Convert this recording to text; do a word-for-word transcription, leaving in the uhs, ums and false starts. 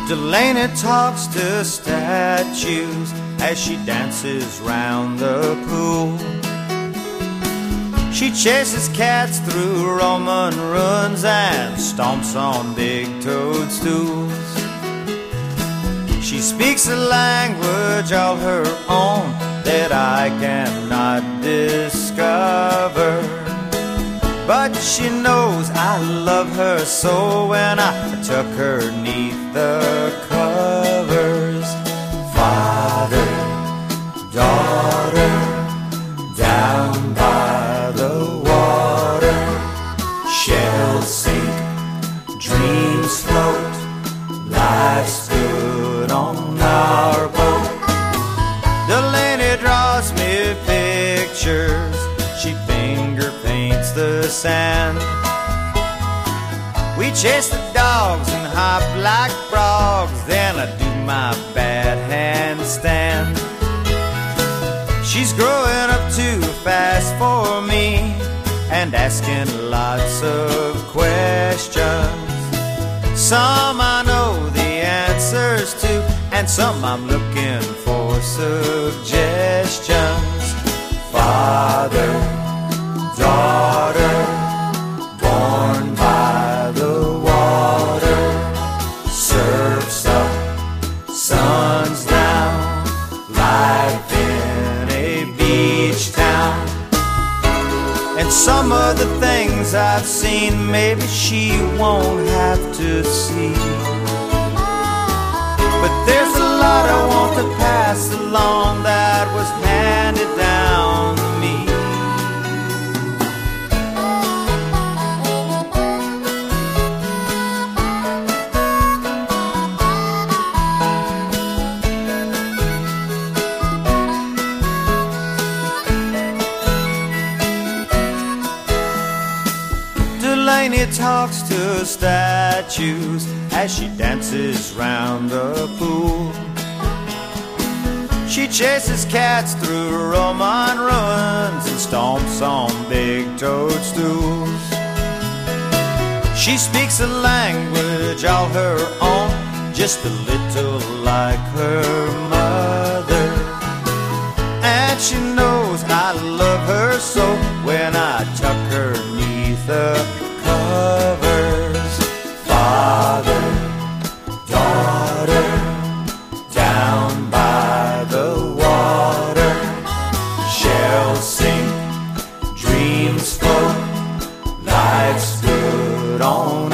Delaney talks to statues as she dances round the pool. She chases cats through Roman ruins and stomps on big toadstools. She speaks a language all her own that I cannot discover, but she knows I love her so when I tuck her neath the covers. Father, daughter, down by the water, shells sink, dreams float, life's good on our boat. Delaney draws me pictures, she finger paints the sand. We chase the dogs and hop like frogs, then I do my bad handstand. She's growing up too fast for me and asking lots of questions. Some I know the answers to, and some I'm looking for suggestions. Father, daughter, born by the water, surf's up, sun's down, life in a beach town. And some of the things I've seen maybe she won't have to see, but there's a lot I want to pass along that was handed down to me. Delaney talks to statues as she dances round the pool. She chases cats through Roman ruins and stomps on big toadstools. She speaks a language all her own, just a little like her mother, and she knows I love her so when I tuck her neath the covers. Father, daughter, down by the water, shells sink, dreams float, life's good on